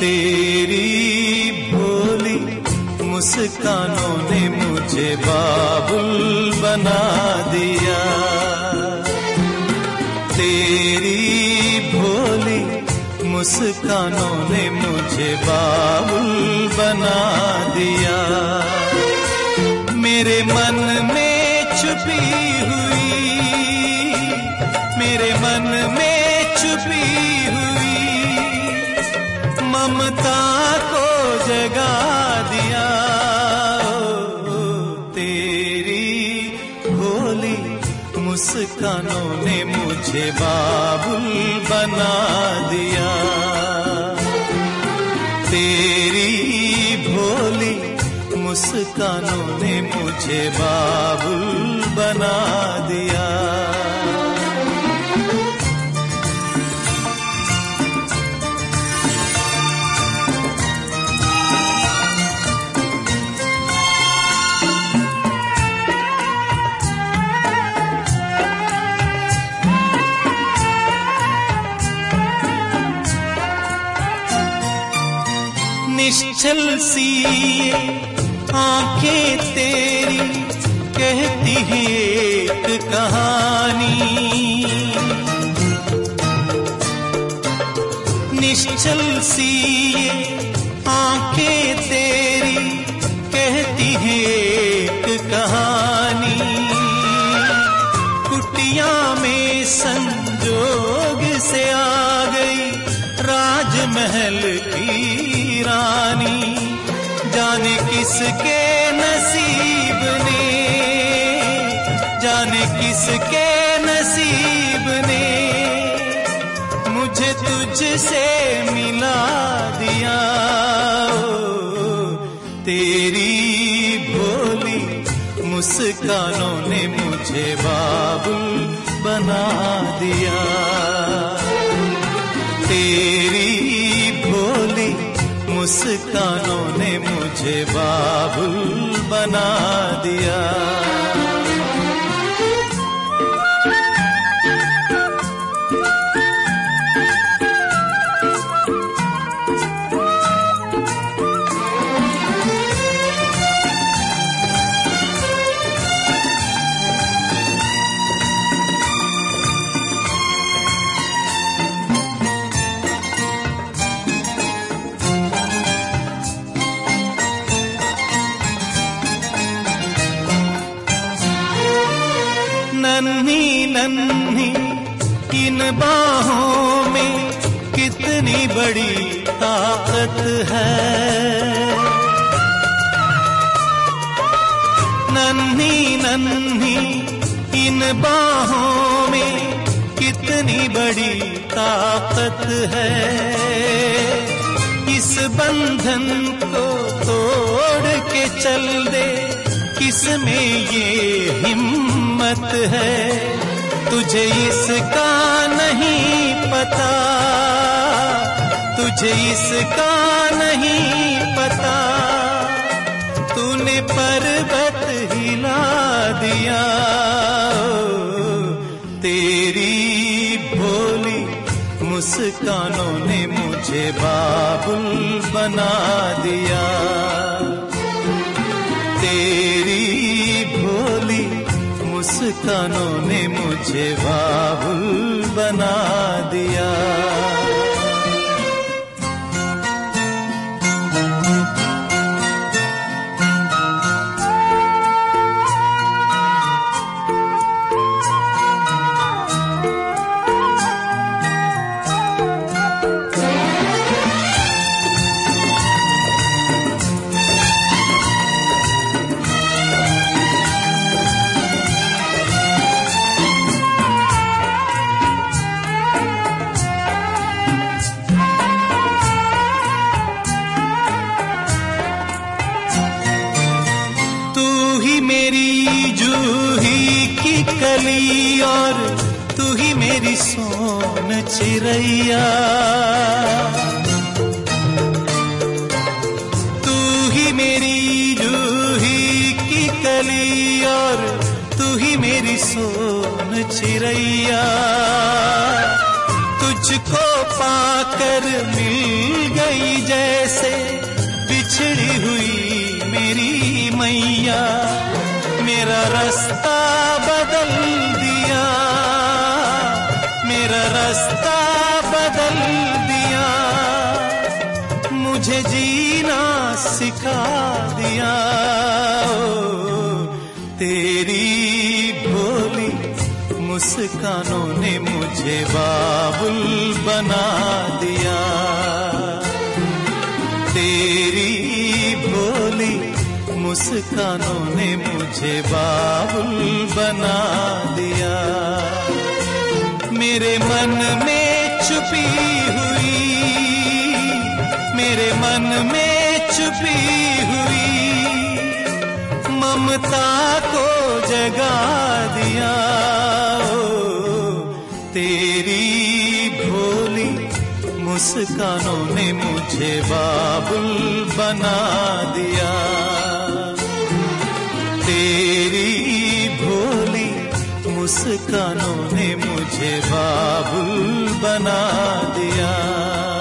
तेरी भोली मुस्कानों ने मुझे बाबुल बना दिया। तेरी भोली मुस्कानों ने मुझे बाबुल बना दिया। मेरे मन में छुपी हुई, मेरे मन में छुपी हुई ममता को जगा दिया। तेरी भोली मुस्कानों ने मुझे बाबुल बना दिया। तेरी भोली मुस्कानों ने मुझे बाबुल बना दिया। निश्चल सी आंखें तेरी कहती है एक कहानी। निश्चल सी आंखें तेरी कहती है एक कहानी। कुटिया में संजोग से आ गई राजमहल की रानी। जाने किसके नसीब ने, जाने किसके नसीब ने मुझे तुझसे मिला दिया। तेरी भोली मुस्कानों ने मुझे बाबुल बना दिया। तेरी भोली मुस्कानों ने मुझे बाबुल बना दिया। नन्ही नन्ही इन बाहों में कितनी बड़ी ताकत है। नन्ही नन्ही इन बाहों में कितनी बड़ी ताकत है। इस बंधन को तोड़ के चल दे, किसमें ये हिम्मत है। तुझे इसका नहीं पता, तुझे इसका नहीं पता। तूने पर्वत हिला दिया। तेरी भोली मुस्कानों ने मुझे बाबुल बना दिया। तेरी भोली मुस्कानों ने मुझे बाबुल बना दिया। कली और तू ही मेरी सोन चिरैया। तू ही मेरी जूही की कली और तू ही मेरी सोन चिरैया। तुझको तुझको पाकर मिल गई जैसे बिछड़ी हुई मेरी मैया, मेरा रास्ता बदल दिया, मेरा रास्ता बदल दिया, मुझे जीना सिखा दिया। तेरी भोली मुस्कानों ने मुझे बाबुल बना दिया, तेरी भोली मुस्कानों ने मुझे बाबुल बना दिया। मेरे मन में छुपी हुई, मेरे मन में छुपी हुई ममता को जगा दिया। तेरी भोली मुस्कानों ने मुझे बाबुल बना दिया, तेरी भोली मुस्कानों ने मुझे बाबुल बना दिया।